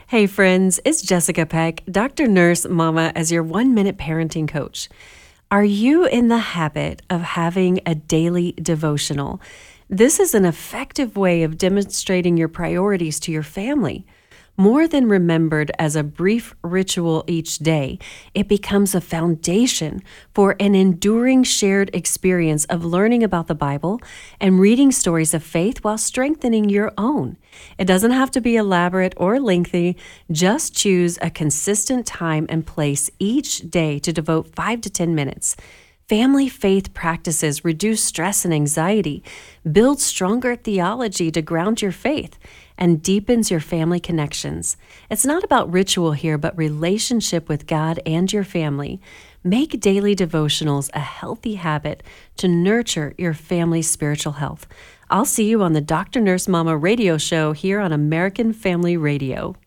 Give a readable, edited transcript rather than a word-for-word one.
Hey friends, it's Jessica Peck, Dr. Nurse Mama, as your 1-minute parenting coach. Are you in the habit of having a daily devotional? This is an effective way of demonstrating your priorities to your family. More than remembered as a brief ritual each day, it becomes a foundation for an enduring shared experience of learning about the Bible and reading stories of faith while strengthening your own. It doesn't have to be elaborate or lengthy. Just choose a consistent time and place each day to devote 5 to 10 minutes. Family faith practices reduce stress and anxiety, build stronger theology to ground your faith, and deepens your family connections. It's not about ritual here, but relationship with God and your family. Make daily devotionals a healthy habit to nurture your family's spiritual health. I'll see you on the Dr. Nurse Mama radio show here on American Family Radio.